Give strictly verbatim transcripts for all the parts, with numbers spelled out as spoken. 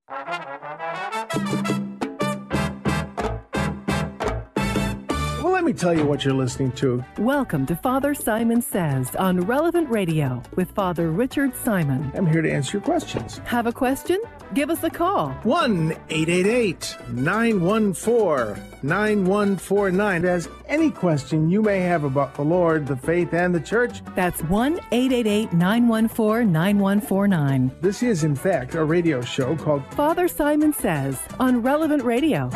Well, let me tell you what you're listening to. Welcome to Father Simon Says on Relevant Radio with Father Richard Simon. I'm here to answer your questions. Have a question? Give us a call. one eight eight eight, nine one four, nine one four nine. As any question you may have about the Lord, the faith, and the church. That's one eight eight eight, nine one four, nine one four nine. This is, in fact, a radio show called Father Simon Says on Relevant Radio.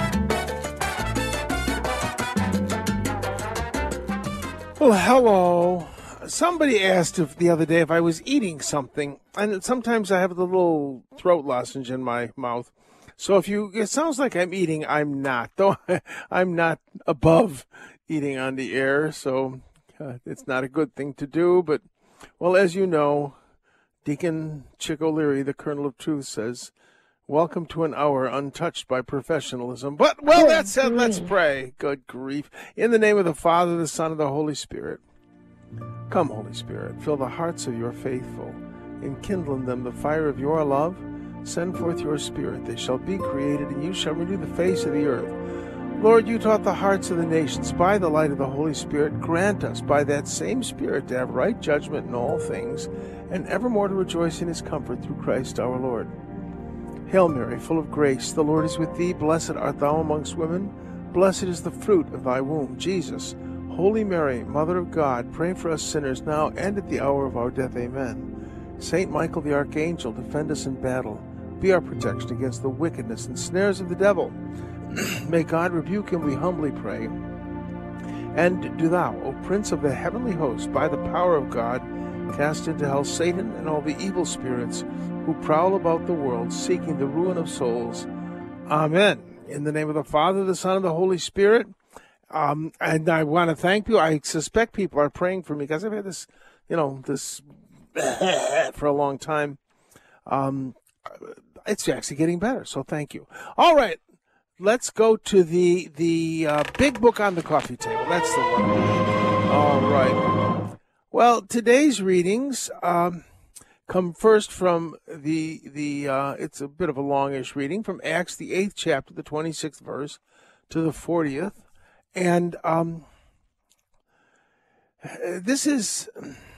Well, hello. Somebody asked if the other day if I was eating something, and sometimes I have the little throat lozenge in my mouth. So if you, it sounds like I'm eating, I'm not. Though I'm not above eating on the air, so uh, it's not a good thing to do. But, well, as you know, Deacon Chick O'Leary, the Colonel of Truth, says, welcome to an hour untouched by professionalism. But, well, that said, let's pray. Good grief. In the name of the Father, the Son, and the Holy Spirit. Come, Holy Spirit, fill the hearts of your faithful. Enkindle in them the fire of your love. Send forth your Spirit. They shall be created, and you shall renew the face of the earth. Lord, you taught the hearts of the nations by the light of the Holy Spirit. Grant us by that same Spirit to have right judgment in all things, and evermore to rejoice in his comfort through Christ our Lord. Hail Mary, full of grace, the Lord is with thee. Blessed art thou amongst women. Blessed is the fruit of thy womb, Jesus. Holy Mary, Mother of God, pray for us sinners now and at the hour of our death. Amen. Saint Michael the Archangel, defend us in battle. Be our protection against the wickedness and snares of the devil. May God rebuke him, we humbly pray. And do thou, O Prince of the heavenly host, by the power of God, cast into hell Satan and all the evil spirits who prowl about the world, seeking the ruin of souls. Amen. In the name of the Father, the Son, and the Holy Spirit. Um, and I want to thank you. I suspect people are praying for me because I've had this, you know, this for a long time. Um, it's actually getting better, so thank you. All right, let's go to the the uh, big book on the coffee table. That's the one. All right. Well, today's readings um, come first from the the. Uh, it's a bit of a longish reading from Acts, the eighth chapter, the twenty-sixth verse to the fortieth. And um, this is,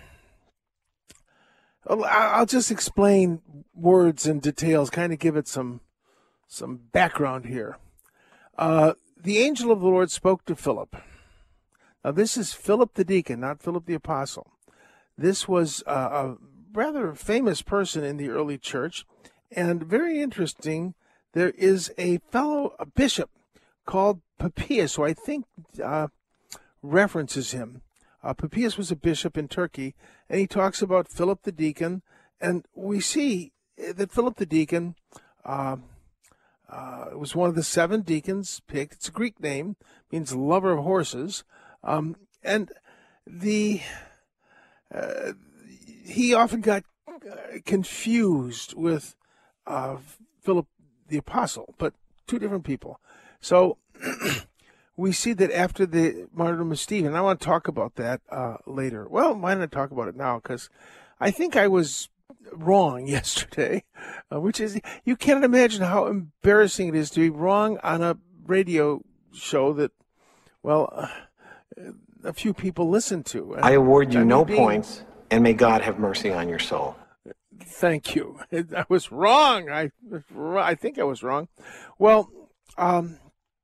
I'll just explain words and details, kind of give it some some background here. Uh, the angel of the Lord spoke to Philip. Now, this is Philip the deacon, not Philip the apostle. This was a, a rather famous person in the early church, and very interesting, there is a fellow a bishop called Papias, who I think uh, references him. Uh, Papias was a bishop in Turkey, and he talks about Philip the deacon, and we see that Philip the deacon uh, uh, was one of the seven deacons picked. It's a Greek name, means lover of horses, um, and the uh, he often got uh, confused with uh, Philip the apostle, but two different people. So we see that after the martyrdom of Stephen, I want to talk about that uh, later. Well, why don't I talk about it now? Because I think I was wrong yesterday, uh, which is, you can't imagine how embarrassing it is to be wrong on a radio show that, well, uh, a few people listen to. I award you I mean, no being, points, and may God have mercy on your soul. Thank you. I was wrong. I, I think I was wrong. Well, um,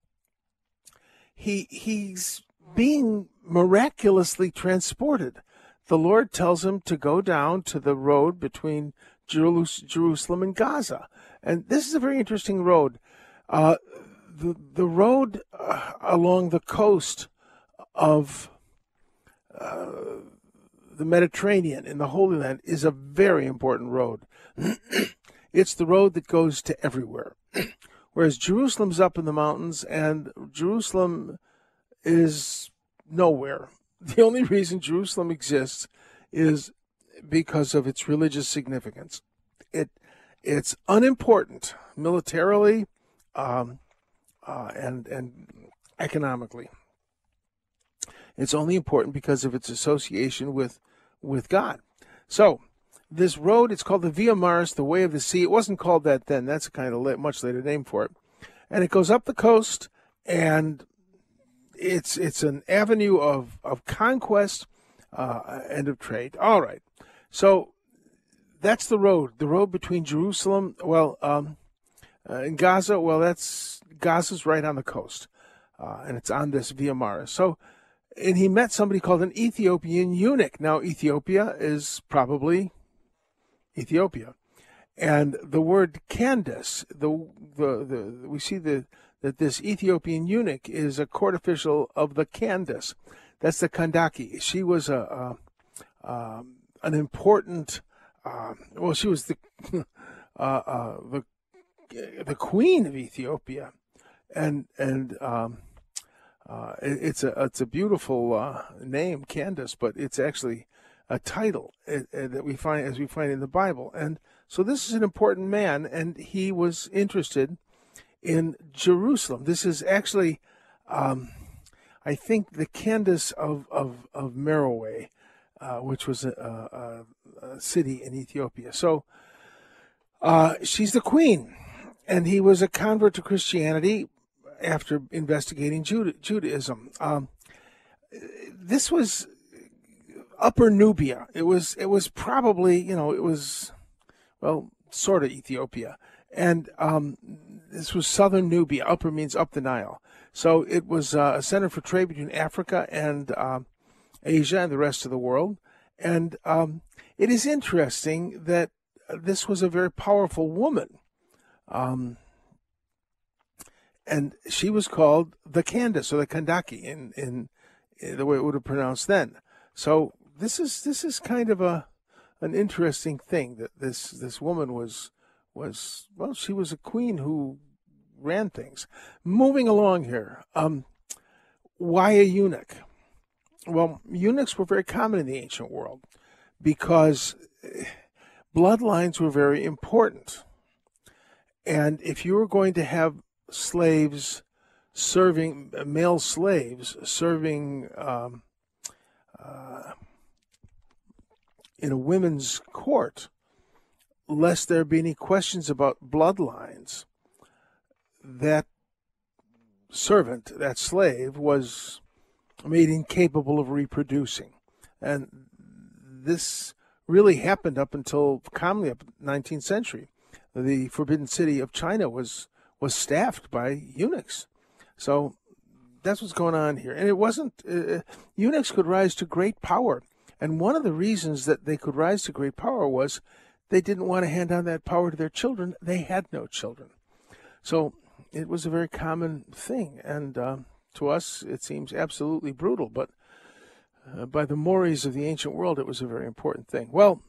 He he's being miraculously transported. The Lord tells him to go down to the road between Jerusalem and Gaza. And this is a very interesting road. Uh, the, the road uh, along the coast of uh, the Mediterranean in the Holy Land is a very important road. It's the road that goes to everywhere. Whereas Jerusalem's up in the mountains, and Jerusalem is nowhere. The only reason Jerusalem exists is because of its religious significance. It it's unimportant militarily um, uh, and and economically. It's only important because of its association with with God. So this road, it's called the Via Maris, the Way of the Sea. It wasn't called that then. That's a kind of much later name for it. And it goes up the coast, and it's it's an avenue of, of conquest uh, and of trade. All right. So that's the road, the road between Jerusalem, well, um, uh, and Gaza. Well, that's Gaza's right on the coast, uh, and it's on this Via Maris. So, and he met somebody called an Ethiopian eunuch. Now, Ethiopia is probably Ethiopia. And the word Candace, the, the, the, we see the, that this Ethiopian eunuch is a court official of the Candace. That's the Kandaki. She was a, a um, an important, uh, well, she was the, uh, uh, the, the queen of Ethiopia. And, and, um, uh, it, it's a, it's a beautiful, uh, name, Candace, but it's actually a title uh, uh, that we find, as we find in the Bible. And so this is an important man, and he was interested in Jerusalem. This is actually, um, I think, the Candace of, of, of Merowe, uh, which was a, a, a city in Ethiopia. So uh, she's the queen, and he was a convert to Christianity after investigating Juda- Judaism. Um, this was Upper Nubia. It was it was probably, you know, it was, well, sort of Ethiopia. And um, this was southern Nubia. Upper means up the Nile. So it was uh, a center for trade between Africa and uh, Asia and the rest of the world. And um, it is interesting that this was a very powerful woman. Um, and she was called the Candace, or the Kandaki, in, in, in the way it would have pronounced then. So this is this is kind of a an interesting thing, that this this woman was was well, she was a queen who ran things. Moving along here, um, why a eunuch? Well, eunuchs were very common in the ancient world because bloodlines were very important, and if you were going to have slaves serving, male slaves serving um, uh, in a women's court, lest there be any questions about bloodlines, that servant, that slave, was made incapable of reproducing. And this really happened up until commonly up in the nineteenth century. The Forbidden City of China was was staffed by eunuchs. So that's what's going on here. And it wasn't, uh, eunuchs could rise to great power. And one of the reasons that they could rise to great power was they didn't want to hand down that power to their children. They had no children. So it was a very common thing. And uh, to us, it seems absolutely brutal. But uh, by the mores of the ancient world, it was a very important thing. Well,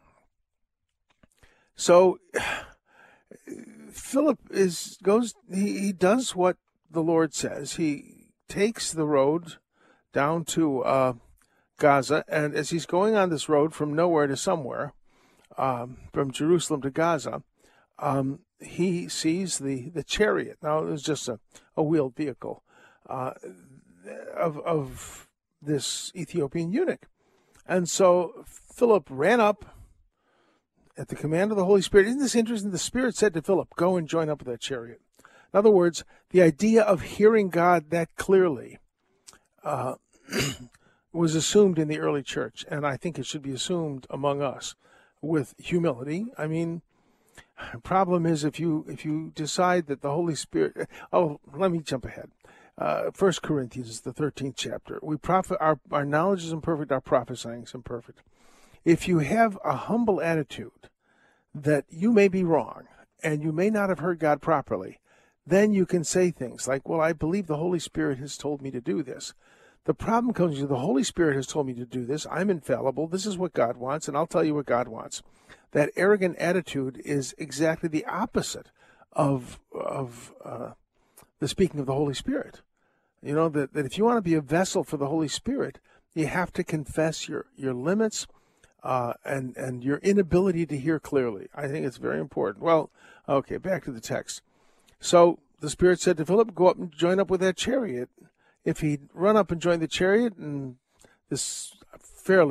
so Philip is goes. He, he does what the Lord says. He takes the road down to uh, Gaza, and as he's going on this road from nowhere to somewhere, um, from Jerusalem to Gaza, um, he sees the, the chariot. Now, it was just a, a wheeled vehicle uh, of, of this Ethiopian eunuch. And so Philip ran up at the command of the Holy Spirit. Isn't this interesting? The Spirit said to Philip, go and join up with that chariot. In other words, the idea of hearing God that clearly uh, was assumed in the early church, and I think it should be assumed among us with humility. I mean, problem is if you if you decide that the Holy Spirit. Oh, let me jump ahead. Uh, First Corinthians, the thirteenth chapter. We prophet. Our our knowledge is imperfect. Our prophesying is imperfect. If you have a humble attitude that you may be wrong and you may not have heard God properly, then you can say things like, well, I believe the Holy Spirit has told me to do this. The problem comes to the Holy Spirit has told me to do this. I'm infallible. This is what God wants, and I'll tell you what God wants. That arrogant attitude is exactly the opposite of of uh, the speaking of the Holy Spirit. You know, that, that if you want to be a vessel for the Holy Spirit, you have to confess your, your limits uh, and, and your inability to hear clearly. I think it's very important. Well, okay, back to the text. So the Spirit said to Philip, go up and join up with that chariot. If he'd run up and join the chariot, and this fairly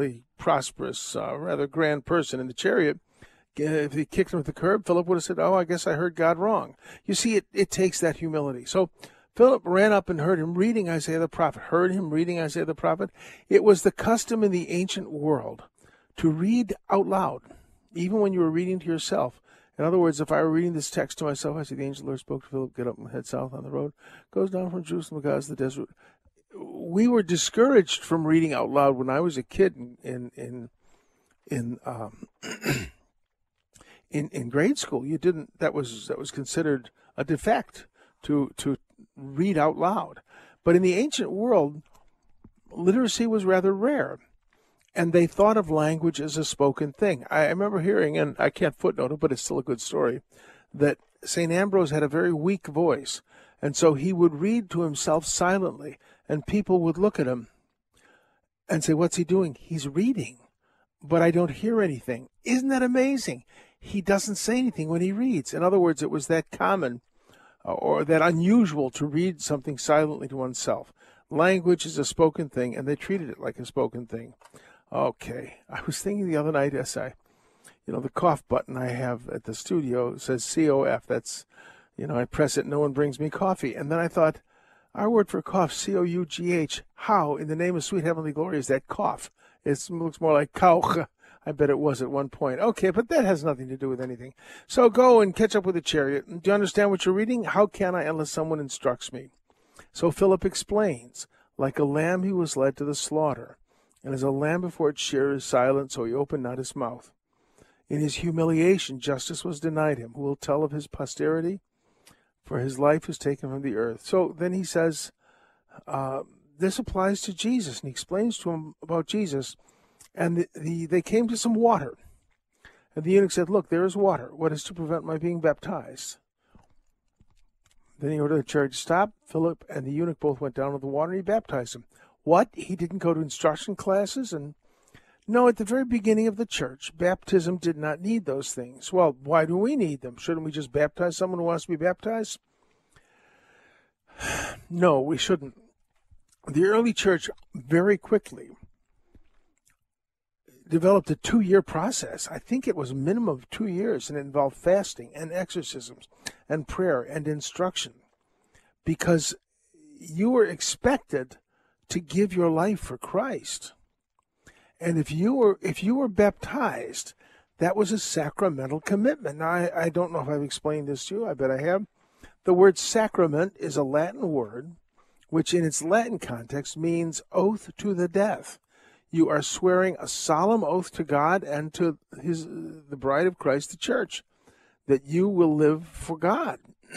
prosperous, uh, rather grand person in the chariot, if he kicked him at the curb, Philip would have said, oh, I guess I heard God wrong. You see, it, it takes that humility. So Philip ran up and heard him reading Isaiah the prophet, heard him reading Isaiah the prophet. It was the custom in the ancient world to read out loud, even when you were reading to yourself. In other words, if I were reading this text to myself, I see the angel of the Lord spoke to Philip, get up and head south on the road, goes down from Jerusalem to Gaza, the desert. We were discouraged from reading out loud when I was a kid in in in in, um, in, in grade school. You didn't. That was that was considered a defect to to read out loud. But in the ancient world, literacy was rather rare, and they thought of language as a spoken thing. I remember hearing, and I can't footnote it, but it's still a good story, that Saint Ambrose had a very weak voice, and so he would read to himself silently, and people would look at him and say, what's he doing? He's reading, but I don't hear anything. Isn't that amazing? He doesn't say anything when he reads. In other words, it was that common uh, or that unusual to read something silently to oneself. Language is a spoken thing, and they treated it like a spoken thing. Okay, I was thinking the other night, as I, you know, the cough button I have at the studio says C O F. That's, you know, I press it, no one brings me coffee. And then I thought, our word for cough, C O U G H, how in the name of sweet heavenly glory is that cough? It looks more like kauch. I bet it was at one point. Okay, but that has nothing to do with anything. So go and catch up with the chariot. Do you understand what you're reading? How can I unless someone instructs me? So Philip explains, like a lamb he was led to the slaughter, and as a lamb before its shearer is silent, so he opened not his mouth. In his humiliation justice was denied him. Who will tell of his posterity? For his life is taken from the earth. So then he says, uh, this applies to Jesus, and he explains to him about Jesus. And the, the, they came to some water. And the eunuch said, look, there is water. What is to prevent my being baptized? Then he ordered the chariot to stop. Philip and the eunuch both went down to the water, and he baptized him. What? He didn't go to instruction classes? And no, at the very beginning of the church, baptism did not need those things. Well, why do we need them? Shouldn't we just baptize someone who wants to be baptized? No, we shouldn't. The early church very quickly developed a two-year process. I think it was a minimum of two years, and it involved fasting and exorcisms and prayer and instruction, because you were expected to give your life for Christ. And if you were if you were baptized, that was a sacramental commitment. Now, I, I don't know if I've explained this to you. I bet I have. The word sacrament is a Latin word, which in its Latin context means oath to the death. You are swearing a solemn oath to God and to his the bride of Christ, the church, that you will live for God.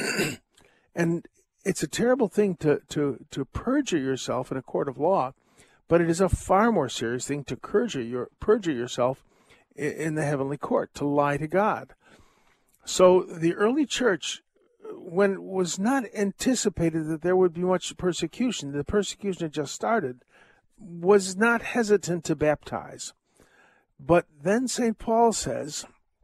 And it's a terrible thing to, to, to perjure yourself in a court of law, but it is a far more serious thing to perjure, your, perjure yourself in, in the heavenly court, to lie to God. So the early church, when it was not anticipated that there would be much persecution, the persecution had just started, was not hesitant to baptize. But then Saint Paul says,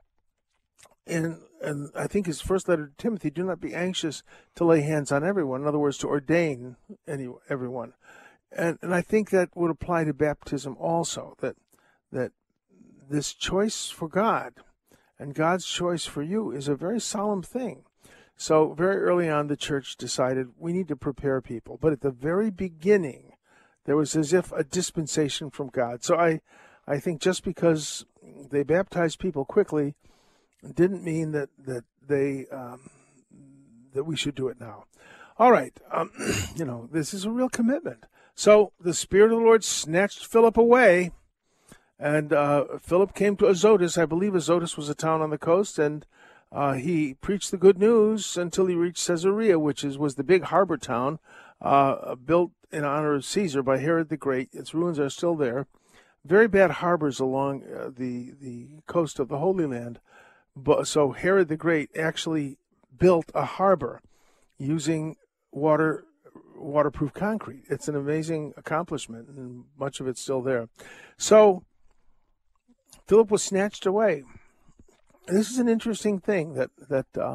in, in I think his first letter to Timothy, do not be anxious to lay hands on everyone. In other words, to ordain any everyone. And, and I think that would apply to baptism also, that that this choice for God and God's choice for you is a very solemn thing. So very early on, the church decided we need to prepare people. But at the very beginning, there was as if a dispensation from God. So I, I think just because they baptized people quickly didn't mean that that they um, that we should do it now. All right, um, you know, this is a real commitment. So the Spirit of the Lord snatched Philip away, and uh, Philip came to Azotus. I believe Azotus was a town on the coast, and uh, he preached the good news until he reached Caesarea, which is was the big harbor town uh, built in honor of Caesar by Herod the Great. Its ruins are still there. Very bad harbors along uh, the the coast of the Holy Land. But, so Herod the Great actually built a harbor using water waterproof concrete. It's an amazing accomplishment, and much of it's still there. So Philip was snatched away. This is an interesting thing that that uh,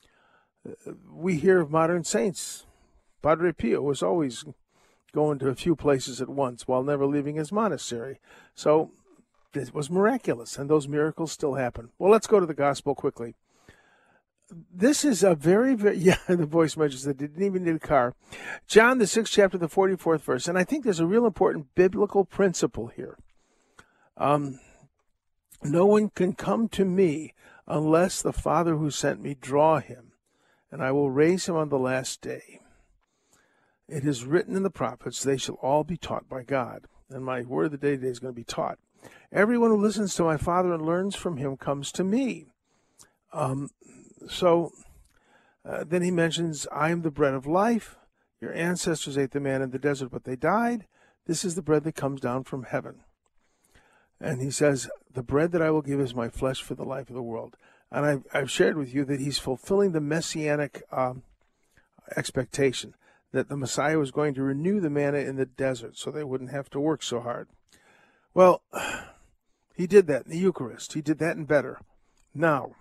we hear of modern saints. Padre Pio was always going to a few places at once while never leaving his monastery. So it was miraculous, and those miracles still happen. Well, let's go to the gospel quickly. This is a very, very, yeah, the voice mentions that didn't even need a car. John, the sixth chapter, the forty-fourth verse. And I think there's a real important biblical principle here. Um, no one can come to me unless the Father who sent me draw him, and I will raise him on the last day. It is written in the prophets, they shall all be taught by God. And my word of the day today is going to be taught. Everyone who listens to my Father and learns from him comes to me. Um, so uh, then he mentions, I am the bread of life. Your ancestors ate the manna in the desert, but they died. This is the bread that comes down from heaven. And he says, the bread that I will give is my flesh for the life of the world. And I've, I've shared with you that he's fulfilling the messianic um, expectation that the Messiah was going to renew the manna in the desert so they wouldn't have to work so hard. Well, he did that in the Eucharist. He did that and better. Now,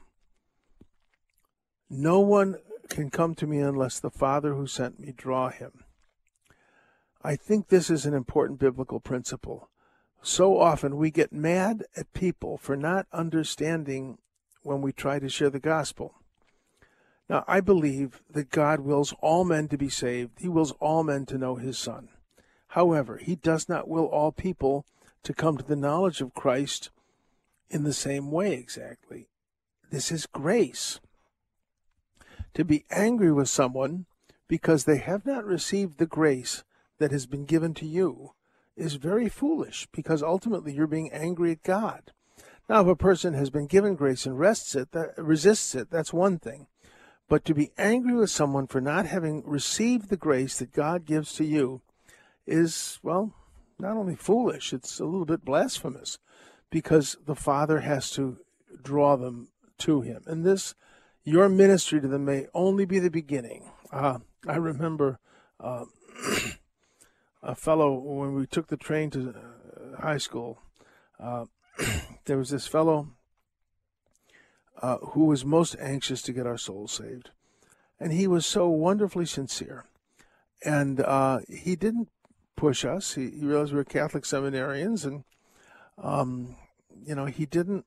no one can come to me unless the Father who sent me draw him. I think this is an important biblical principle. So often we get mad at people for not understanding when we try to share the gospel. Now, I believe that God wills all men to be saved. He wills all men to know his Son. However, he does not will all people to come to the knowledge of Christ in the same way exactly. This is grace. To be angry with someone because they have not received the grace that has been given to you is very foolish, because ultimately you're being angry at God. Now, if a person has been given grace and rests it, that, resists it, that's one thing. But to be angry with someone for not having received the grace that God gives to you is, well, not only foolish, it's a little bit blasphemous, because the Father has to draw them to him. And this, your ministry to them may only be the beginning. Uh, I remember uh, a fellow, when we took the train to uh, high school, uh, there was this fellow uh, who was most anxious to get our souls saved. And he was so wonderfully sincere. And uh, he didn't push us. He, he realized we were Catholic seminarians, and, um, you know, he didn't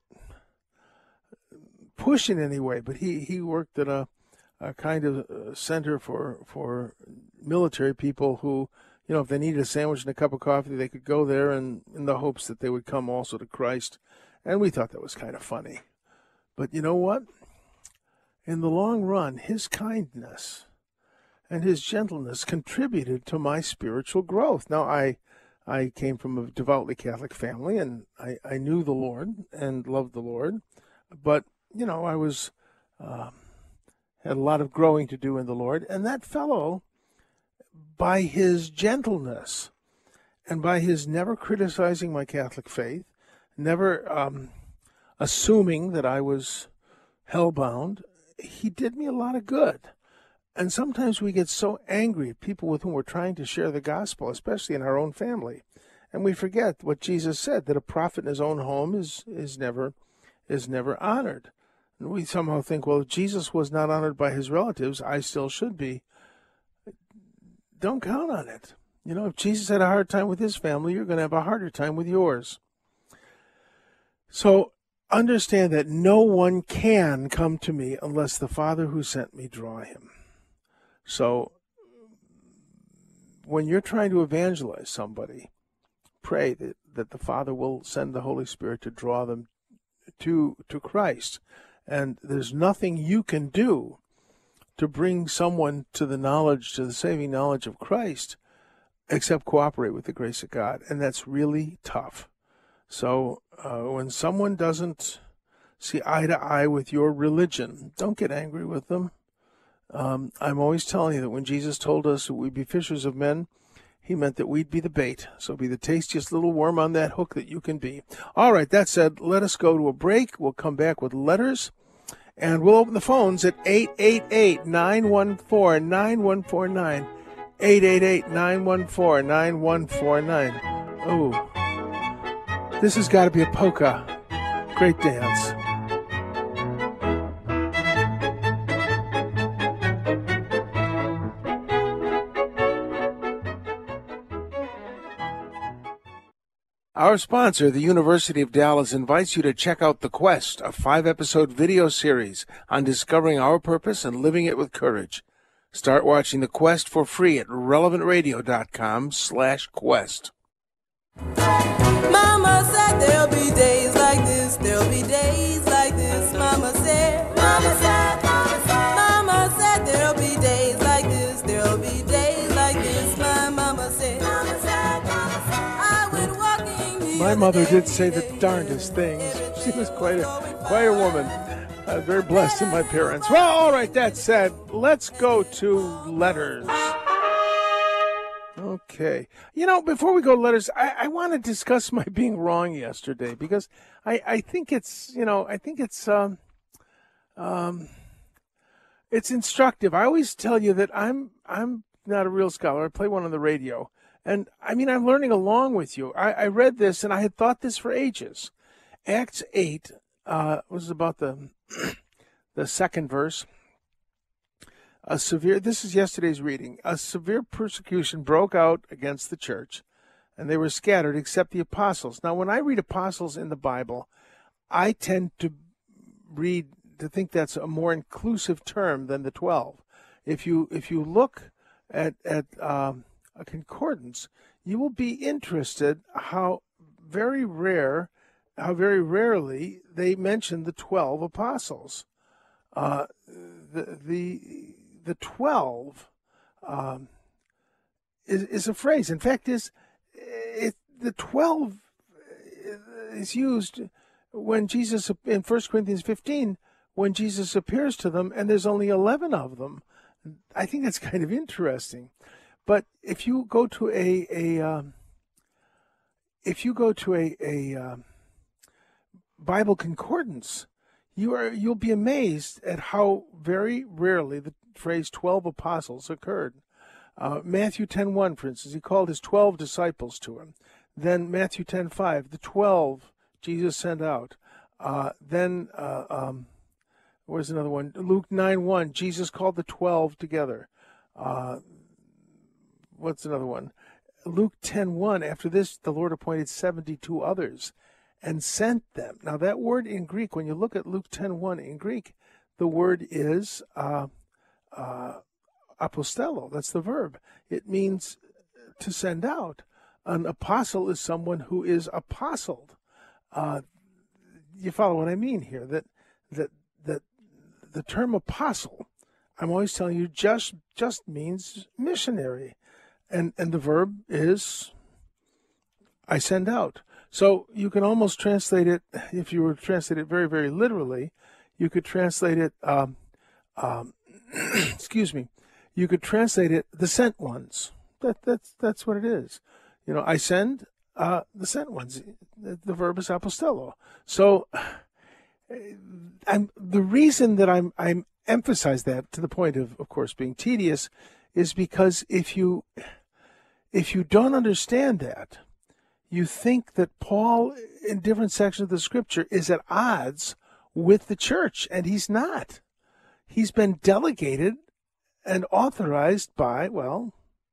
push in any way, but he, he worked at a, a kind of a center for, for military people who, you know, if they needed a sandwich and a cup of coffee, they could go there, and in the hopes that they would come also to Christ. And we thought that was kind of funny. But you know what? In the long run, his kindness and his gentleness contributed to my spiritual growth. Now, I I came from a devoutly Catholic family, and I, I knew the Lord and loved the Lord. But, you know, I was uh, had a lot of growing to do in the Lord. And that fellow, by his gentleness and by his never criticizing my Catholic faith, never um, assuming that I was hellbound, he did me a lot of good. And sometimes we get so angry at people with whom we're trying to share the gospel, especially in our own family, and we forget what Jesus said, that a prophet in his own home is is never is never honored. And we somehow think, well, if Jesus was not honored by his relatives, I still should be. Don't count on it. You know, if Jesus had a hard time with his family, you're going to have a harder time with yours. So understand that no one can come to me unless the Father who sent me draw him. So when you're trying to evangelize somebody, pray that, that the Father will send the Holy Spirit to draw them to to Christ. And there's nothing you can do to bring someone to the knowledge, to the saving knowledge of Christ, except cooperate with the grace of God. And that's really tough. So uh, when someone doesn't see eye to eye with your religion, don't get angry with them. Um, I'm always telling you that when Jesus told us that we'd be fishers of men, he meant that we'd be the bait. So be the tastiest little worm on that hook that you can be. All right, that said, let us go to a break. We'll come back with letters, and we'll open the phones at eight eight eight, nine one four, nine one four nine. eight eight eight, nine one four, nine one four nine. Oh, this has got to be a polka. Great dance. Our sponsor, the University of Dallas, invites you to check out The Quest, a five-episode video series on discovering our purpose and living it with courage. Start watching The Quest for free at relevant radio dot com slash quest. Mama said there'll be days like this, there'll be days like this. Mama said, Mama said, Mama said, Mama said there'll be days like this, there'll be days like this. My mama said, Mama said, Mama said, I went walking the My other mother day, did say the day, darndest day, things. every She day was quite a, going quite a fine. woman. Uh, very blessed in my parents. Well, all right, that said, let's go to letters. Okay. You know, before we go to letters, I, I want to discuss my being wrong yesterday because I, I think it's, you know, I think it's, um, um, it's instructive. I always tell you that I'm, I'm not a real scholar. I play one on the radio. And I mean, I'm learning along with you. I, I read this and I had thought this for ages. Acts eight, uh, was about the, the second verse. A severe, this is yesterday's reading. A severe persecution broke out against the church, and they were scattered except the apostles. Now, when I read apostles in the Bible, I tend to read, to think that's a more inclusive term than the twelve. If you if you look at, at um, a concordance, you will be interested how very rare, how very rarely they mention the twelve apostles. Uh, the the the twelve um, is, is a phrase. In fact, is it the twelve is used when Jesus in First Corinthians fifteen when Jesus appears to them, and there's only eleven of them. I think that's kind of interesting. But if you go to a a um, if you go to a a um, Bible concordance, you are you'll be amazed at how very rarely the phrase twelve apostles occurred. Uh, Matthew ten one, for instance, he called his twelve disciples to him. Then Matthew ten five, the twelve Jesus sent out. Uh, then uh, um, where's another one? Luke nine one, Jesus called the twelve together. Uh, what's another one? Luke ten one, after this, the Lord appointed seventy-two others and sent them. Now, that word in Greek, when you look at Luke ten one in Greek, the word is uh, uh, apostello. That's the verb. It means to send out. An apostle is someone who is apostled. Uh, you follow what I mean here? That that that the term apostle, I'm always telling you, just just means missionary, and and the verb is I send out. So you can almost translate it, if you were to translate it very, very literally, you could translate it, um, um, excuse me, you could translate it, the sent ones. That, that's, that's what it is. You know, I send uh, the sent ones. The, the verb is apostello. So I'm, the reason that I'm, I'm emphasize that to the point of, of course, being tedious is because if you, if you don't understand that, you think that Paul, in different sections of the scripture, is at odds with the church, and he's not. He's been delegated and authorized by, well,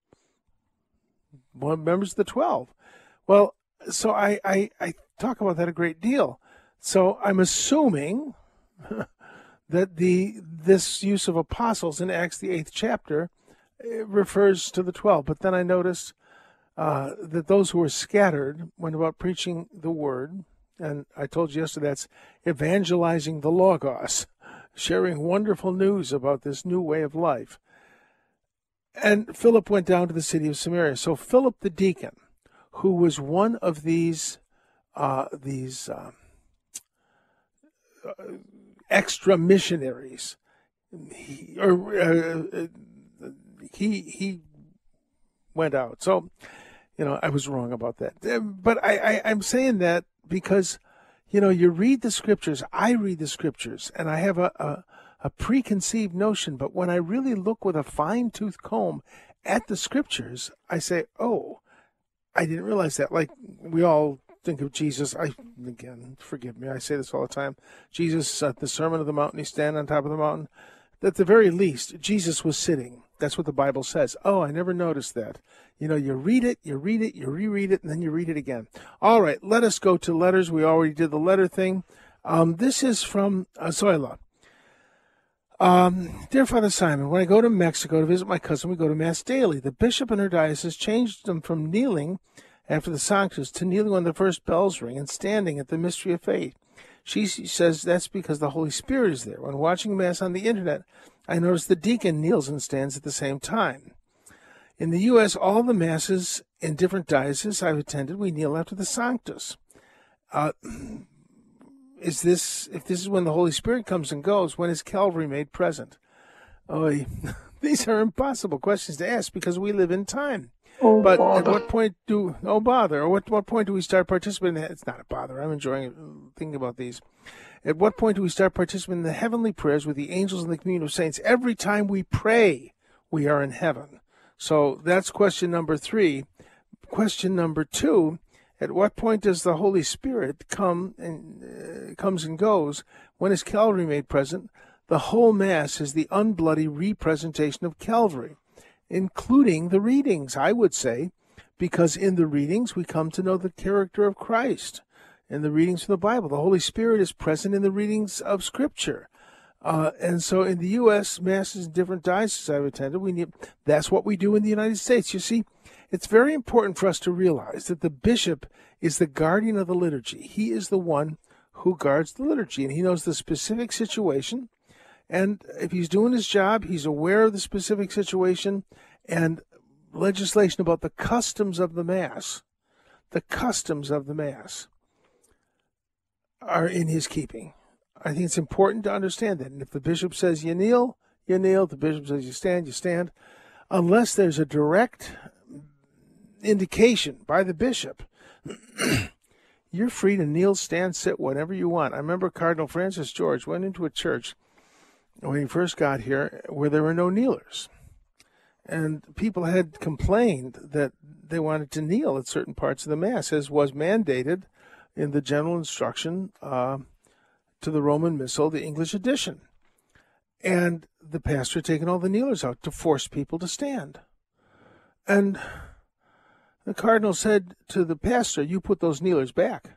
one members of the twelve. Well, so I, I, I talk about that a great deal. So I'm assuming that the this use of apostles in Acts, the eighth chapter, refers to the twelve. But then I noticed Uh, that those who were scattered went about preaching the word, and I told you yesterday that's evangelizing the Logos, sharing wonderful news about this new way of life. And Philip went down to the city of Samaria. So Philip the deacon, who was one of these uh, these uh, extra missionaries, he, or uh, he he went out. So, you know, I was wrong about that. But I, I, I'm saying that because, you know, you read the scriptures, I read the scriptures, and I have a, a, a preconceived notion. But when I really look with a fine-tooth comb at the scriptures, I say, oh, I didn't realize that. Like, we all think of Jesus. I, again, forgive me, I say this all the time. Jesus, at the Sermon of the Mount, he stand on top of the mountain. At the very least, Jesus was sitting. That's what the Bible says. Oh, I never noticed that. You know, you read it, you read it, you reread it, and then you read it again. All right, let us go to letters. We already did the letter thing. Um, this is from uh, Zoila. Um, Dear Father Simon, when I go to Mexico to visit my cousin, we go to Mass daily. The bishop in her diocese changed them from kneeling after the Sanctus to kneeling when the first bells ring and standing at the Mystery of Faith. She says that's because the Holy Spirit is there. When watching Mass on the Internet, I noticed the deacon kneels and stands at the same time. In the U S, all the Masses in different dioceses I've attended, we kneel after the Sanctus. Uh, is this, if this is when the Holy Spirit comes and goes, when is Calvary made present? Oh, these are impossible questions to ask because we live in time. Oh, but bother. At what point do, oh, bother, or what, what point do we start participating in, it's not a bother, I'm enjoying it, thinking about these. At what point do we start participating in the heavenly prayers with the angels and the communion of saints? Every time we pray, we are in heaven. So that's question number three. Question number two, at what point does the Holy Spirit come and uh, comes and goes? When is Calvary made present? The whole Mass is the unbloody representation of Calvary, including the readings, I would say, because in the readings we come to know the character of Christ. In the readings from the Bible, the Holy Spirit is present in the readings of Scripture. Uh, and so in the U S, Masses in different dioceses I've attended, we need, that's what we do in the United States. You see, it's very important for us to realize that the bishop is the guardian of the liturgy. He is the one who guards the liturgy, and he knows the specific situation. And if he's doing his job, he's aware of the specific situation and legislation about the customs of the Mass. The customs of the Mass are in his keeping. I think it's important to understand that. And if the bishop says you kneel, you kneel. If the bishop says you stand, you stand. Unless there's a direct indication by the bishop, you're free to kneel, stand, sit, whatever you want. I remember Cardinal Francis George went into a church when he first got here where there were no kneelers. And people had complained that they wanted to kneel at certain parts of the Mass, as was mandated in the general instruction uh, to the Roman Missal, the English edition. And the pastor had taken all the kneelers out to force people to stand. And the cardinal said to the pastor, you put those kneelers back.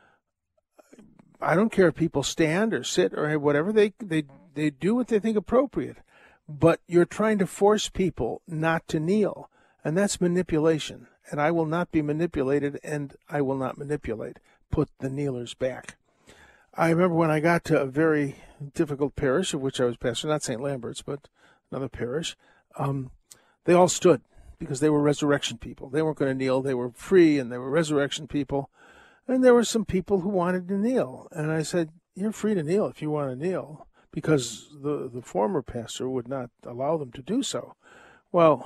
I don't care if people stand or sit or whatever, they, they, they do what they think appropriate. But you're trying to force people not to kneel, and that's manipulation. And I will not be manipulated, and I will not manipulate. Put the kneelers back. I remember when I got to a very difficult parish, of which I was pastor, not Saint Lambert's, but another parish, um, they all stood because they were resurrection people. They weren't going to kneel. They were free, and they were resurrection people. And there were some people who wanted to kneel. And I said, you're free to kneel if you want to kneel, because the, the former pastor would not allow them to do so. Well,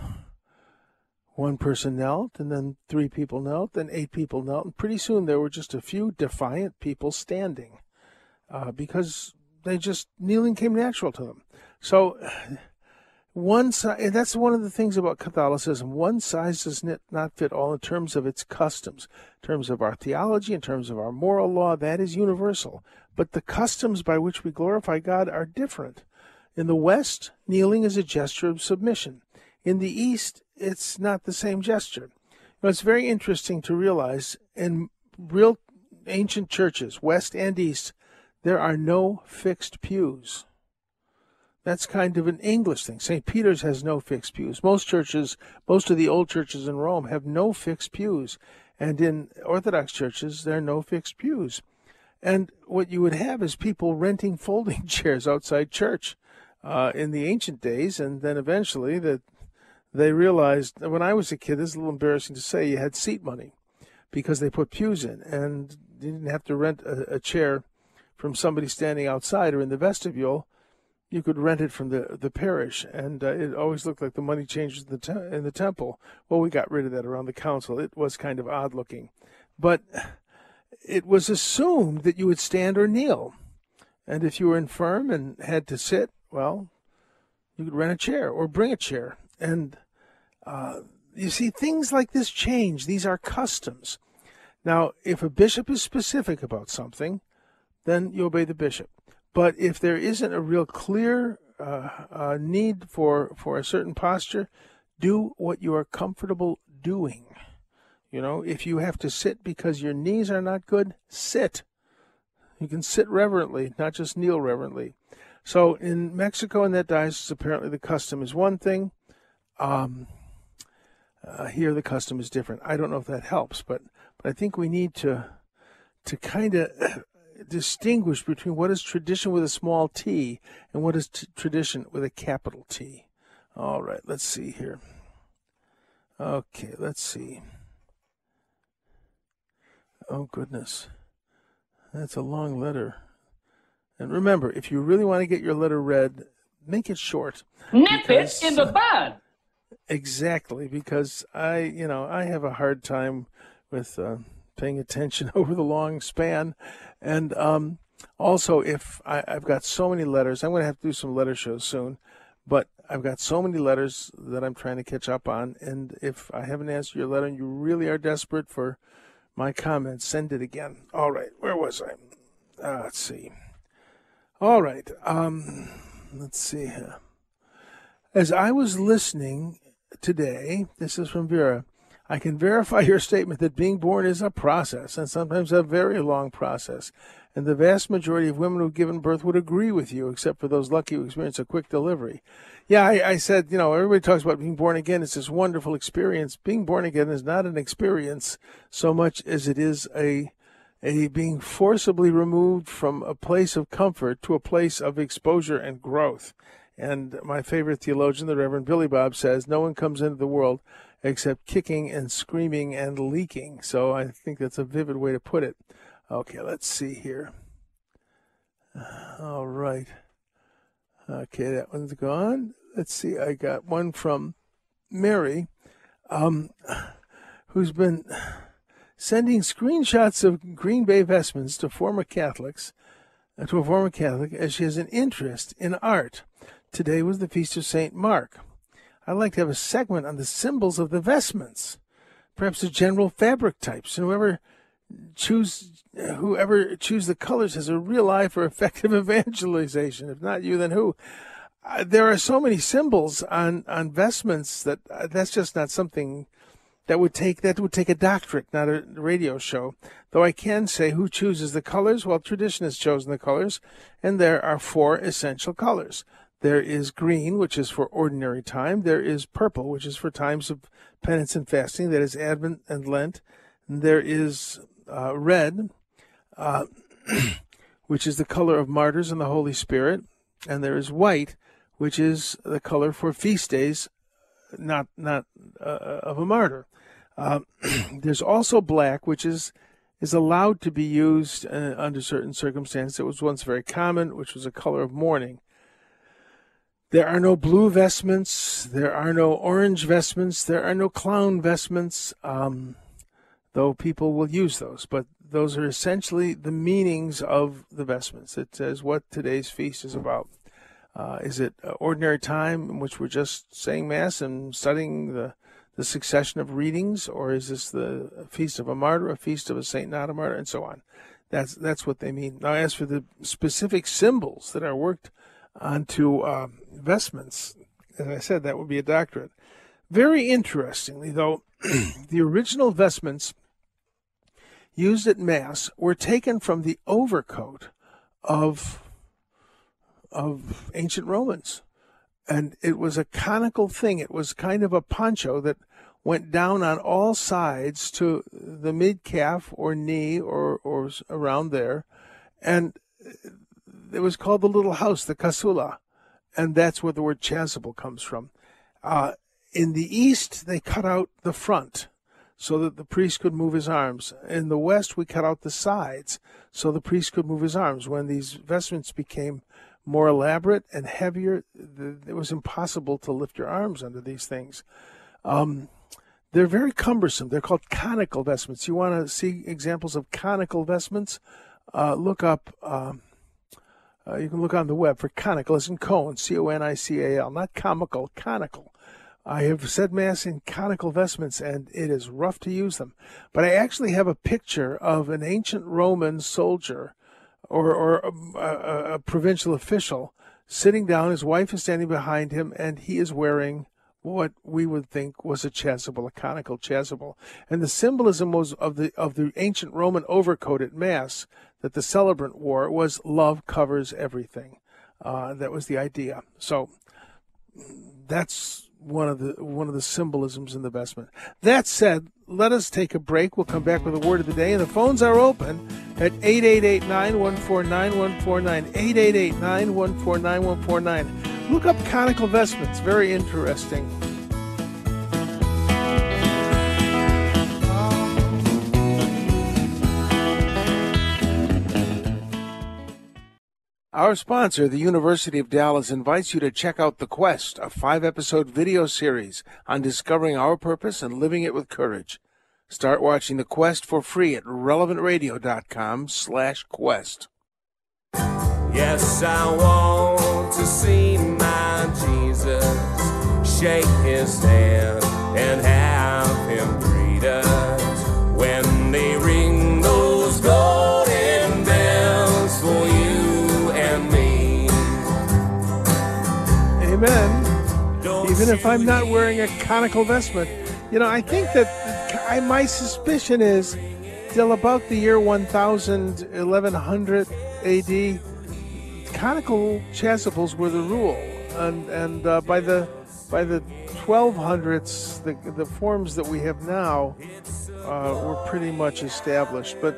one person knelt, and then three people knelt, then eight people knelt, and pretty soon there were just a few defiant people standing uh, because they just, kneeling came natural to them. So one size, and that's one of the things about Catholicism, one size does not fit all in terms of its customs, in terms of our theology, in terms of our moral law, that is universal. But the customs by which we glorify God are different. In the West, kneeling is a gesture of submission. In the East, it's not the same gesture. You know, it's very interesting to realize in real ancient churches, West and East, there are no fixed pews. That's kind of an English thing. Saint Peter's has no fixed pews. Most churches, most of the old churches in Rome have no fixed pews. And in Orthodox churches, there are no fixed pews. And what you would have is people renting folding chairs outside church uh, in the ancient days, and then eventually that they realized, when I was a kid, this is a little embarrassing to say, you had seat money because they put pews in, and you didn't have to rent a, a chair from somebody standing outside or in the vestibule. You could rent it from the, the parish, and uh, it always looked like the money changers in the, te- in the temple. Well, we got rid of that around the council. It was kind of odd looking. But it was assumed that you would stand or kneel. And if you were infirm and had to sit, well, you could rent a chair or bring a chair. And uh, you see, things like this change. These are customs. Now, if a bishop is specific about something, then you obey the bishop. But if there isn't a real clear uh, uh, need for for a certain posture, do what you are comfortable doing. You know, if you have to sit because your knees are not good, sit. You can sit reverently, not just kneel reverently. So in Mexico and that diocese, apparently the custom is one thing. Um, uh, here the custom is different. I don't know if that helps, but, but I think we need to to kind of distinguish between what is tradition with a small t and what is t- tradition with a capital T. All right, let's see here. Okay, let's see. Oh, goodness. That's a long letter. And remember, if you really want to get your letter read, make it short. Nip it in the bud. Exactly, because I, you know, I have a hard time with uh, paying attention over the long span. And um, also, if I, I've got so many letters, I'm going to have to do some letter shows soon, but I've got so many letters that I'm trying to catch up on. And if I haven't answered your letter and you really are desperate for my comments, send it again. All right, where was I? Uh, let's see. All right, um, let's see here. As I was listening today, this is from Vera, I can verify your statement that being born is a process, and sometimes a very long process. And the vast majority of women who've given birth would agree with you, except for those lucky who experience a quick delivery. Yeah, I, I said, you know, everybody talks about being born again. It's this wonderful experience. Being born again is not an experience so much as it is a a being forcibly removed from a place of comfort to a place of exposure and growth. And my favorite theologian, the Reverend Billy Bob, says, no one comes into the world except kicking and screaming and leaking. So I think that's a vivid way to put it. Okay, let's see here. All right. Okay, that one's gone. Let's see. I got one from Mary, um, who's been sending screenshots of Green Bay vestments to former Catholics, uh, to a former Catholic, as she has an interest in art. Today was the Feast of Saint Mark. I'd like to have a segment on the symbols of the vestments, perhaps the general fabric types, and whoever choose whoever choose the colors has a real eye for effective evangelization. If not you, then who? Uh, there are so many symbols on on vestments that uh, that's just not something that would take that would take a doctorate, not a radio show. Though I can say who chooses the colors. Well, tradition has chosen the colors, and there are four essential colors. There is green, which is for ordinary time. There is purple, which is for times of penance and fasting. That is Advent and Lent. And there is uh, red, uh, which is the color of martyrs and the Holy Spirit. And there is white, which is the color for feast days, not not uh, of a martyr. Uh, there's also black, which is is allowed to be used uh, under certain circumstances. It was once very common, which was a color of mourning. There are no blue vestments. There are no orange vestments. There are no clown vestments, um, though people will use those. But those are essentially the meanings of the vestments. It says what today's feast is about. Uh, is it ordinary time in which we're just saying Mass and studying the, the succession of readings, or is this the feast of a martyr, a feast of a saint not a martyr, and so on? That's that's what they mean. Now, as for the specific symbols that are worked onto uh, vestments, as I said, that would be a doctorate. Very interestingly, though, the original vestments used at Mass were taken from the overcoat of of ancient Romans. And it was a conical thing. It was kind of a poncho that went down on all sides to the mid-calf or knee or, or around there. And it was called the little house, the casula. And that's where the word chasuble comes from. Uh, in the East, they cut out the front so that the priest could move his arms. In the West, we cut out the sides so the priest could move his arms. When these vestments became more elaborate and heavier, it was impossible to lift your arms under these things. Um, they're very cumbersome. They're called conical vestments. You want to see examples of conical vestments? Uh, look up, um, uh, you can look on the web for conical, as in cone, C O N I C A L, not comical, conical. I have said Mass in conical vestments, and it is rough to use them. But I actually have a picture of an ancient Roman soldier or, or a, a, a provincial official sitting down. His wife is standing behind him, and he is wearing what we would think was a chasuble, a conical chasuble. And the symbolism was of the of the ancient Roman overcoat at Mass that the celebrant wore was love covers everything. Uh, that was the idea. So that's one of the one of the symbolisms in the vestment. That said, let us take a break. We'll come back with a word of the day, and the phones are open at eight eight eight, nine one four, nine one four nine, eight eight eight, nine one four, nine one four nine. Look up conical vestments. Very interesting. Our sponsor, the University of Dallas, invites you to check out The Quest, a five-episode video series on discovering our purpose and living it with courage. Start watching The Quest for free at relevant radio dot com slash quest. Yes, I want to see my Jesus, shake his hand and have him greet us when they ring those golden bells for you and me. Amen. Even if I'm not wearing a conical vestment, you know, I think that I, my suspicion is till about the year one thousand, eleven hundred A D, conical chasubles were the rule, and and uh, by the by the twelve hundreds, the the forms that we have now uh, were pretty much established. But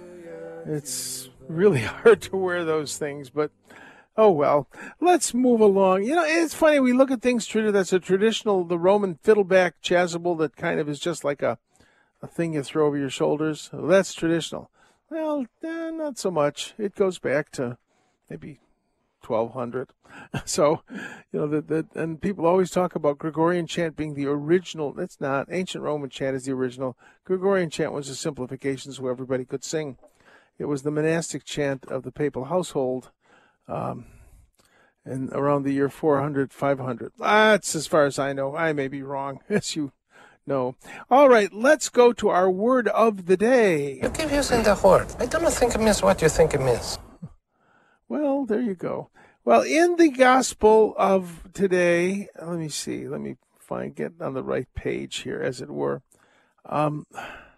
it's really hard to wear those things. But oh well, let's move along. You know, it's funny, we look at things treated that's a traditional, the Roman fiddleback chasuble that kind of is just like a a thing you throw over your shoulders. Well, that's traditional. Well, eh, not so much. It goes back to maybe twelve hundred. So, you know, that that and people always talk about Gregorian chant being the original. It's not. Ancient Roman chant is the original. Gregorian chant was a simplification so everybody could sing. It was the monastic chant of the papal household, um, and around the year four hundred, five hundred. That's as far as I know. I may be wrong, as you know. All right, let's go to our word of the day. You keep using the word. I don't think it means what you think it means. Well, there you go. Well, in the gospel of today, let me see, let me find, get on the right page here, as it were. Um,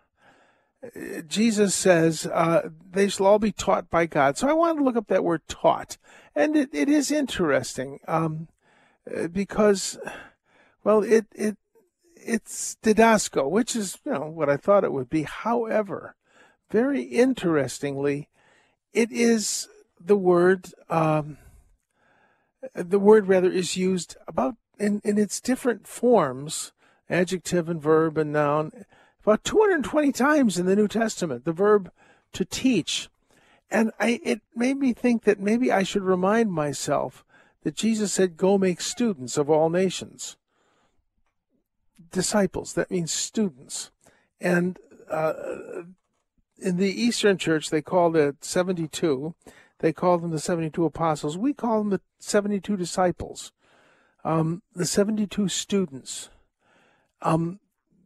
Jesus says uh, they shall all be taught by God. So I wanted to look up that word taught. And it, it is interesting um, because, well, it it it's didasko, which is, you know, what I thought it would be. However, very interestingly, it is the word, um, the word rather is used about in, in its different forms, adjective and verb and noun, about two hundred twenty times in the New Testament, the verb to teach. And I, it made me think that maybe I should remind myself that Jesus said, go make students of all nations. Disciples, that means students. And uh, in the Eastern Church, they called it seventy-two. They call them the seventy-two apostles. We call them the seventy-two disciples, um, the seventy-two students. Um,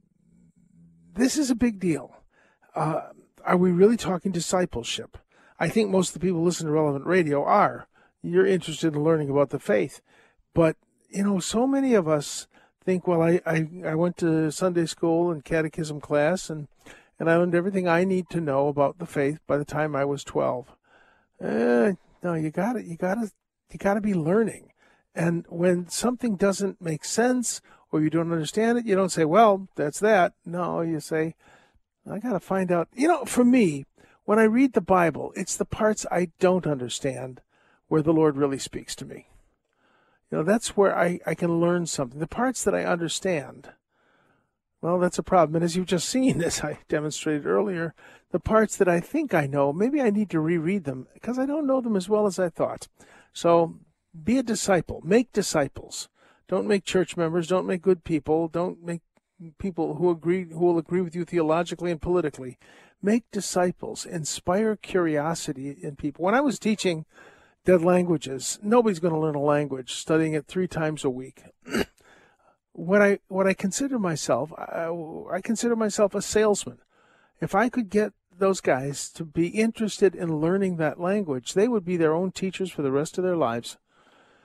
this is a big deal. Uh, are we really talking discipleship? I think most of the people who listen to Relevant Radio are. You're interested in learning about the faith. But, you know, so many of us think, well, I, I, I went to Sunday school and catechism class, and, and I learned everything I need to know about the faith by the time I was twelve. Uh, no, you got to, you got to, you got to be learning. And when something doesn't make sense or you don't understand it, you don't say, well, that's that. No, you say, I got to find out. You know, for me, when I read the Bible, it's the parts I don't understand where the Lord really speaks to me. You know, that's where I, I can learn something. The parts that I understand, well, that's a problem. And as you've just seen, as I demonstrated earlier, the parts that I think I know, maybe I need to reread them because I don't know them as well as I thought. So be a disciple. Make disciples. Don't make church members. Don't make good people. Don't make people who agree who will agree with you theologically and politically. Make disciples. Inspire curiosity in people. When I was teaching dead languages, nobody's going to learn a language studying it three times a week. What I what I consider myself, I, I consider myself a salesman. If I could get those guys to be interested in learning that language, they would be their own teachers for the rest of their lives.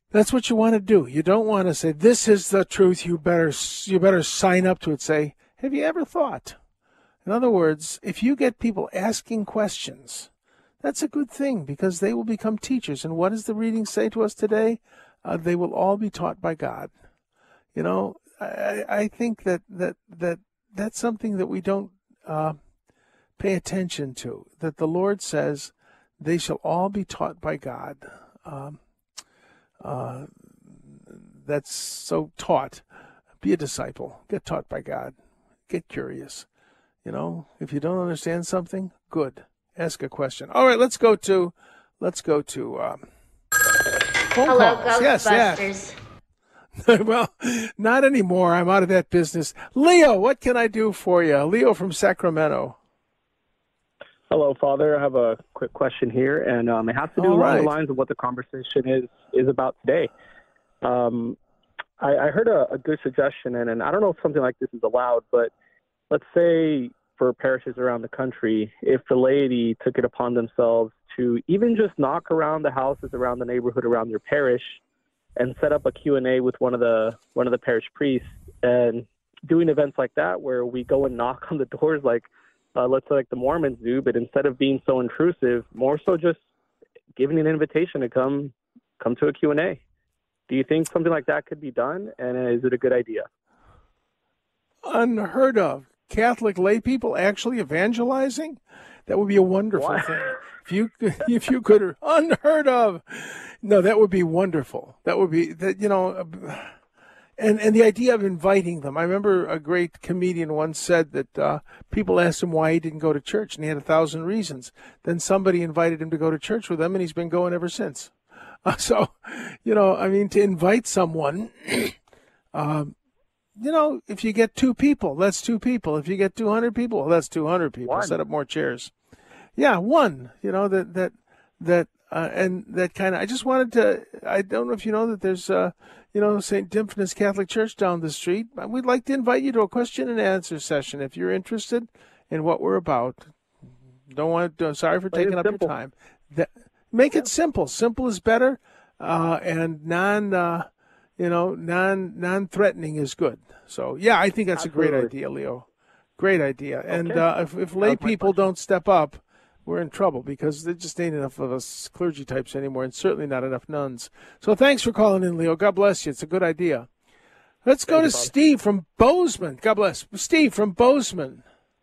That's what you want to do. You don't want to say, this is the truth, you better you better sign up to it. Say, have you ever thought? In other words, if you get people asking questions, that's a good thing because they will become teachers. And what does the reading say to us today? Uh, they will all be taught by God. You know, I, I think that, that, that that's something that we don't uh, pay attention to, that the Lord says they shall all be taught by God. Um, uh, that's so taught. Be a disciple. Get taught by God. Get curious. You know, if you don't understand something, good. Ask a question. All right, let's go to, let's go to um, phone Hello, calls. Yes, Ghostbusters. yes. Well, not anymore. I'm out of that business. Leo, what can I do for you? Leo from Sacramento. Hello, Father. I have a quick question here, and um, it has to do All along right. the lines of what the conversation is is about today. Um, I, I heard a, a good suggestion, and, and I don't know if something like this is allowed, but let's say for parishes around the country, if the laity took it upon themselves to even just knock around the houses around the neighborhood around their parish and set up a Q and A with one of the one of the parish priests, and doing events like that where we go and knock on the doors like uh, let's say like the Mormons do, but instead of being so intrusive, more so just giving an invitation to come come to a Q and A. Do you think something like that could be done, and is it a good idea? Unheard of. Catholic lay people actually evangelizing? That would be a wonderful What? thing. If you if you could, unheard of. No, that would be wonderful. That would be that you know, and and the idea of inviting them. I remember a great comedian once said that uh, people asked him why he didn't go to church, and he had a thousand reasons. Then somebody invited him to go to church with them, and he's been going ever since. Uh, so, you know, I mean, to invite someone. um, You know, if you get two people, that's two people. If you get two hundred people, well, that's two hundred people. One. Set up more chairs. Yeah, one. You know, that, that, that, uh, and that kind of, I just wanted to, I don't know if you know that there's, uh, you know, Saint Dimphnus Catholic Church down the street. We'd like to invite you to a question and answer session if you're interested in what we're about. Don't want to, sorry for Make it taking up simple. your time. That, make it simple. Simple is better, uh, and non, uh, you know, non, non-threatening is good. So, yeah, I think that's Absolutely. a great idea, Leo. Great idea. And Okay. uh, if, if lay was my people question. don't step up, we're in trouble because there just ain't enough of us clergy types anymore, and certainly not enough nuns. So thanks for calling in, Leo. God bless you. It's a good idea. Let's go Thank to you, Father. Steve from Bozeman. God bless. Steve from Bozeman.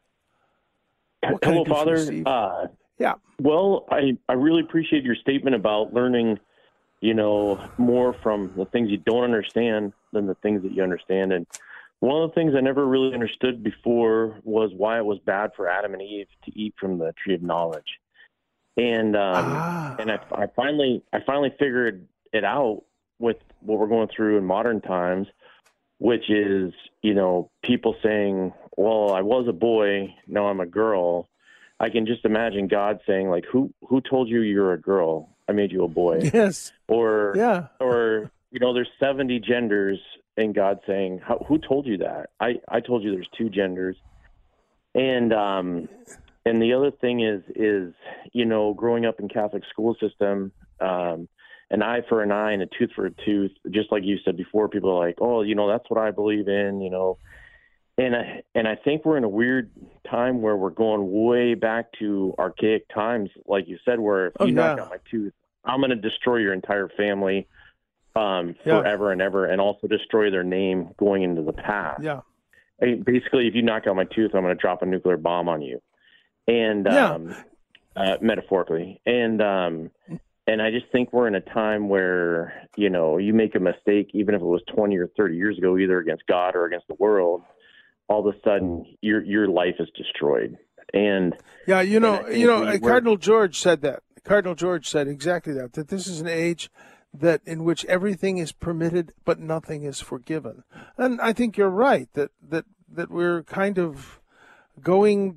What can I Hello, do for you, Father. Steve? Uh, Yeah. well, I, I really appreciate your statement about learning, you know, more from the things you don't understand than the things that you understand. And one of the things I never really understood before was why it was bad for Adam and Eve to eat from the tree of knowledge. And um, Ah. and I, I finally I finally figured it out with what we're going through in modern times, which is, you know, people saying, well, I was a boy, now I'm a girl. I can just imagine God saying, like, who who told you you're a girl? I made you a boy. Yes. Or, Yeah. or you know, there's seventy genders, and God saying, How, who told you that? I, I told you there's two genders. And um, and the other thing is, is, you know, growing up in Catholic school system, um, an eye for an eye and a tooth for a tooth, just like you said before, people are like, oh, you know, that's what I believe in, you know. And I, and I think we're in a weird time where we're going way back to archaic times, like you said, where if Oh, you knock yeah. out my tooth, I'm going to destroy your entire family um, Yeah. forever and ever, and also destroy their name going into the past. Yeah. I mean, basically, if you knock out my tooth, I'm going to drop a nuclear bomb on you, and Yeah. um, uh, metaphorically. And um, and I just think we're in a time where, you know, you make a mistake, even if it was twenty or thirty years ago, either against God or against the world, all of a sudden your your life is destroyed. And Yeah, you know, And I think you know, we uh, were- Cardinal George said that. Cardinal George said exactly that. That this is an age that in which everything is permitted, but nothing is forgiven. And I think you're right that that that we're kind of going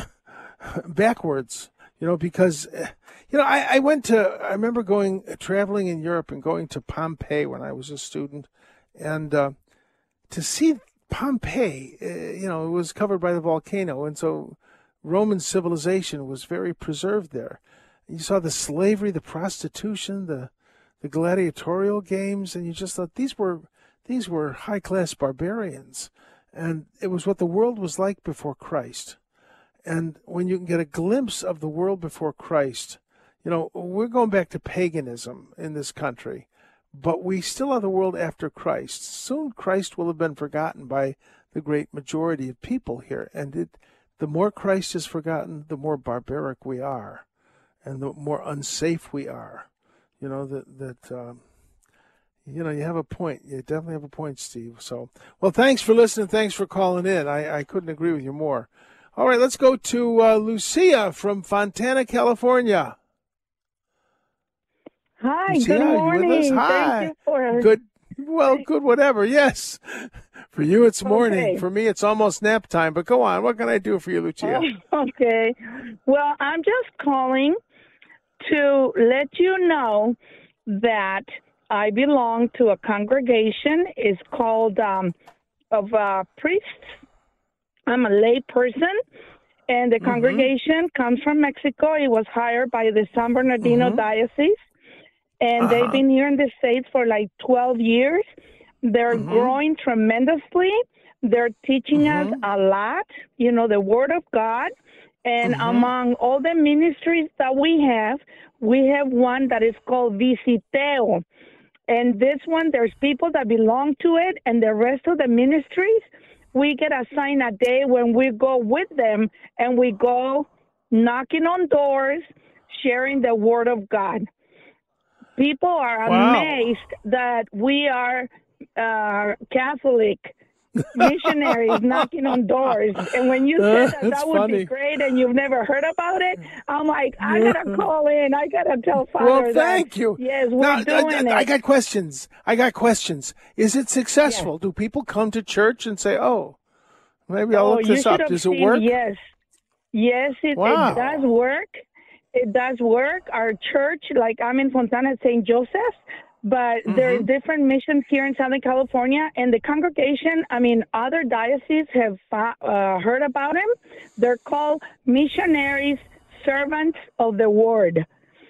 backwards. You know, because uh, you know, I, I went to. I remember going uh, traveling in Europe and going to Pompeii when I was a student, and uh, to see Pompeii, uh, you know, it was covered by the volcano, and so Roman civilization was very preserved there. You saw the slavery, the prostitution, the the gladiatorial games, and you just thought these were these were high-class barbarians. And it was what the world was like before Christ. And when you can get a glimpse of the world before Christ, you know, we're going back to paganism in this country, but we still are the world after Christ. Soon Christ will have been forgotten by the great majority of people here. And it, the more Christ is forgotten, the more barbaric we are, and the more unsafe we are. You know, that, that um, you know, you have a point. You definitely have a point, Steve. So, well, thanks for listening. Thanks for calling in. I, I couldn't agree with you more. All right, let's go to uh, Lucia from Fontana, California. Hi, Lucia, good are you morning. with us? Hi. Thank you for... Good. Well, good, whatever. Yes. For you, it's morning. Okay. For me, it's almost nap time. But go on. What can I do for you, Lucia? Oh, okay. Well, I'm just calling to let you know that I belong to a congregation. It's called um, of uh, priests. I'm a lay person, and the mm-hmm. congregation comes from Mexico. It was hired by the San Bernardino mm-hmm. Diocese, and uh-huh. they've been here in the States for like twelve years. They're mm-hmm. growing tremendously. They're teaching mm-hmm. us a lot, you know, the Word of God. And mm-hmm. among all the ministries that we have, we have one that is called Visiteo. And this one, there's people that belong to it, and the rest of the ministries, we get assigned a day when we go with them, and we go knocking on doors, sharing the Word of God. People are wow. amazed that we are uh, Catholic missionaries knocking on doors. And when you said that that would funny. be great and you've never heard about it, I'm like, I got to call in. I got to tell Father Well, thank that, you. Yes, we're now, doing I, I, it. I got questions. I got questions. Is it successful? Yes. Do people come to church and say, oh, maybe I'll oh, look this you up. have Does seen, it work? Yes. Yes, it, wow. it does work. It does work. Our church, like I'm in Fontana, Saint Joseph's, but mm-hmm. there are different missions here in Southern California, and the congregation, I mean, other dioceses have uh, heard about them. They're called Missionaries, Servants of the Word.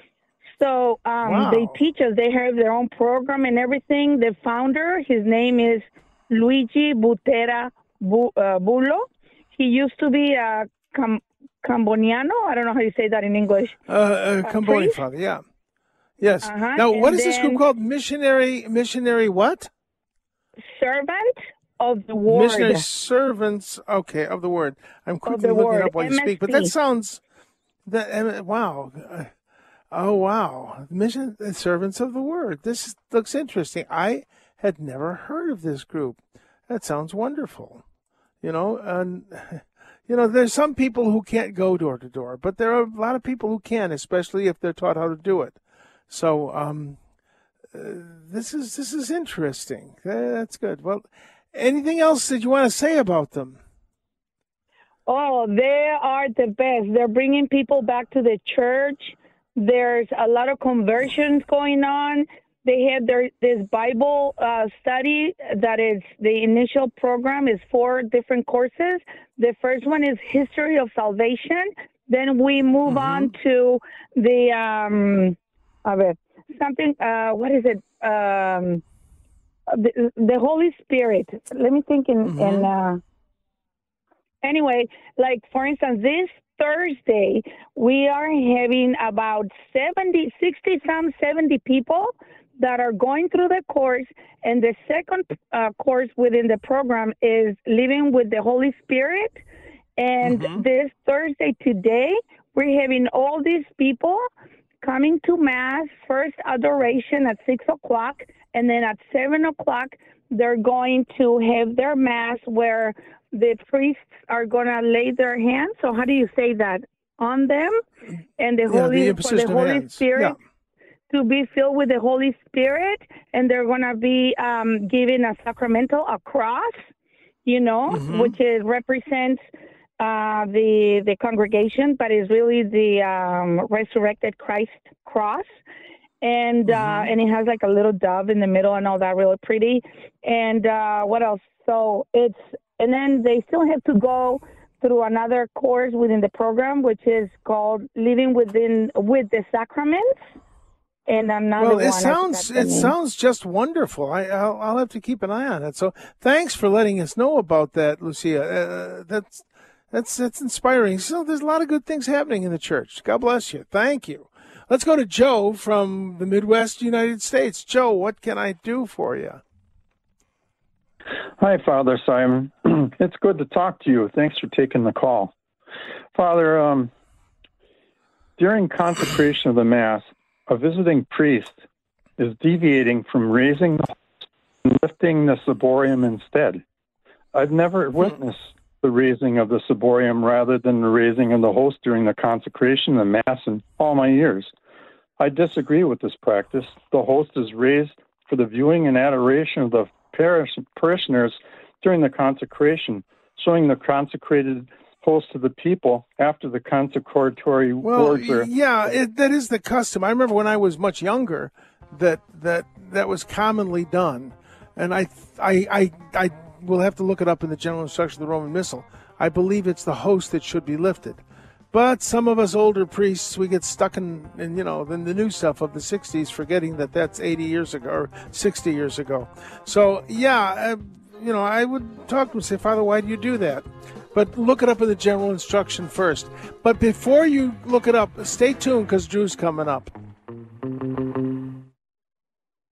So um, wow. they teach us. They have their own program and everything. The founder, his name is Luigi Butera Bu- uh, Bullo. He used to be a Cam- Camboniano. I don't know how you say that in English. Uh, uh, Camboni, Father, yeah. Yes. Uh-huh. Now, what and is this group called? Missionary, missionary what? Servant of the Word. Missionary servants, okay, of the Word. I'm quickly looking word. it up while M S P. you speak, but that sounds, that wow. Oh, wow. Mission servants of the Word. This looks interesting. I had never heard of this group. That sounds wonderful. You know, and... You know, there's some people who can't go door to door, but there are a lot of people who can, especially if they're taught how to do it. So um, uh, this is this is interesting. Uh, that's good. Well, anything else that you want to say about them? Oh, they are the best. They're bringing people back to the church. There's a lot of conversions going on. They have their this Bible uh, study that is the initial program is four different courses. The first one is History of Salvation. Then we move mm-hmm. on to the um, a ver, something. Uh, what is it? Um, the, the Holy Spirit. Let me think. In, mm-hmm. in uh, anyway, like for instance, this Thursday we are having about seventy, sixty, some seventy people that are going through the course, and the second uh, course within the program is Living with the Holy Spirit. And mm-hmm. this Thursday today, we're having all these people coming to Mass, first adoration at six o'clock, and then at seven o'clock, they're going to have their Mass where the priests are going to lay their hands. So how do you say that? On them, and the yeah, Holy, the for the Holy hands. Spirit. Yeah. To be filled with the Holy Spirit, and they're going to be um, given a sacramental, a cross, you know, mm-hmm. which is represents uh, the the congregation, but is really the um, resurrected Christ cross, and mm-hmm. uh, and it has like a little dove in the middle and all that, really pretty. And uh, what else? So it's and then they still have to go through another course within the program, which is called Living within with the Sacraments. and another Well, one. it I sounds forgot the it name. sounds just wonderful. I I'll, I'll have to keep an eye on it. So thanks for letting us know about that, Lucia. Uh, that's that's that's inspiring. So there's a lot of good things happening in the church. God bless you. Thank you. Let's go to Joe from the Midwest United States. Joe, what can I do for you? Hi, Father Simon. It's good to talk to you. Thanks for taking the call. Father, um, during consecration of the Mass, a visiting priest is deviating from raising the host and lifting the ciborium instead. I've never witnessed the raising of the ciborium rather than the raising of the host during the consecration of the Mass in all my years. I disagree with this practice. The host is raised for the viewing and adoration of the parish, parishioners during the consecration, showing the consecrated host to the people after the consecratory Well, words are... yeah, it, that is the custom. I remember when I was much younger that that that was commonly done, and I I I, I will have to look it up in the general instruction of the Roman Missal. I believe it's the host that should be lifted. But some of us older priests, we get stuck in, in you know, in the new stuff of the sixties, forgetting that that's eighty years ago or sixty years ago. So, yeah, uh, you know, I would talk to him and say, Father, why do you do that? But look it up in the general instruction first. But before you look it up, stay tuned because Drew's coming up.